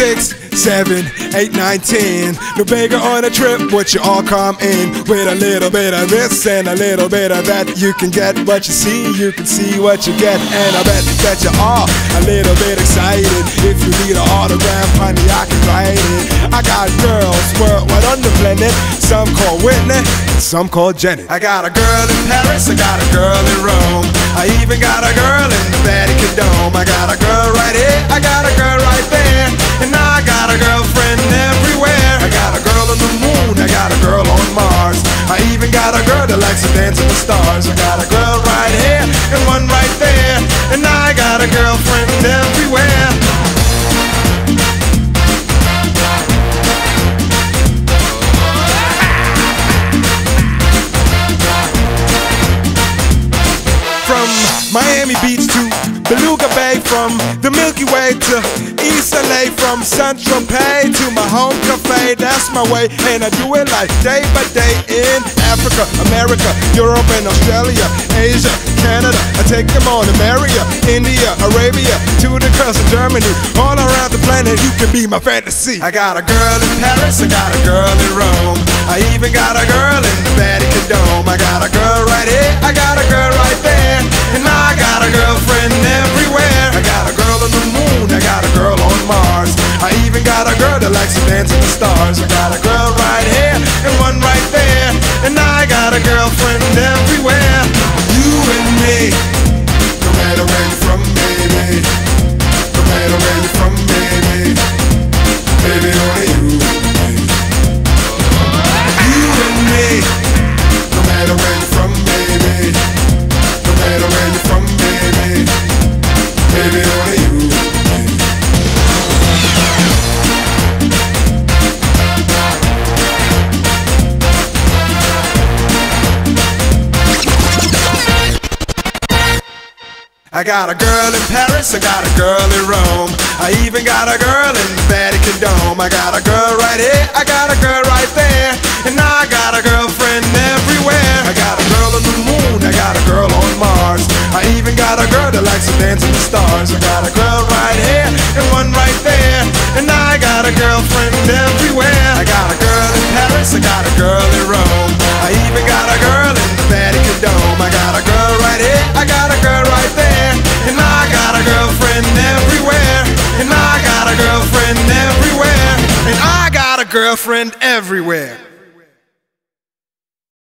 6, 7, 8, 9, 10. No bigger on a trip, but you all come in with a little bit of this and a little bit of that. You can get what you see, you can see what you get, and I bet that you are a little bit excited. If you need an autograph, honey, I can write it. I got girls worldwide on the planet. Some call Whitney, some call Jenny. I got a girl in Paris, I got a girl in Rome. I even got a girl in the Vatican Dome. I got a girl right here, I got a girl right there, and I got a girlfriend everywhere. I got a girl on the moon, I got a girl on Mars. I even got a girl that likes to dance with the stars. I got a girl right here and one right there, and I got a girlfriend everywhere. From Miami Beach to Beluga Bay, from the Milky Way to East LA, from Saint-Tropez to my home cafe. That's my way, and I do it like day by day in Africa, America, Europe and Australia, Asia, Canada. I take them all to America, India, Arabia, to the coast of Germany. All around the planet, you can be my fantasy. I got a girl in Paris, I got a girl in Rome. I even got a girl in the Vatican Dome. I got a girl right here, I got a girl right there, and I got a girlfriend everywhere. I got a girl on the moon, I got a girl on Mars. I even got a girl that likes to dance with the stars. I got a girl right here and one right there, and I got a girlfriend everywhere. You and me, no matter where you're from, baby. No matter where you're from, baby. Baby, only you and me. You and me, no matter where you're from, baby. No matter where you're from, baby. Baby, only you and me. I got a girl in Paris, I got a girl in Rome. I even got a girl in the Vatican Dome. I got a girl right here, I got a girl right there, and I got a girlfriend everywhere. I got a girl on the moon, I got a girl on Mars. I even got a girl that likes to dance with the stars. I got a girl right here and one right there, and I got a girlfriend everywhere. I got a girl in Paris, I got a girl in Rome. I even got a girl in the Vatican Dome. I got a girl right here, I got a girl right there, and I got a girlfriend everywhere. And I got a girlfriend everywhere. And I got a girlfriend everywhere.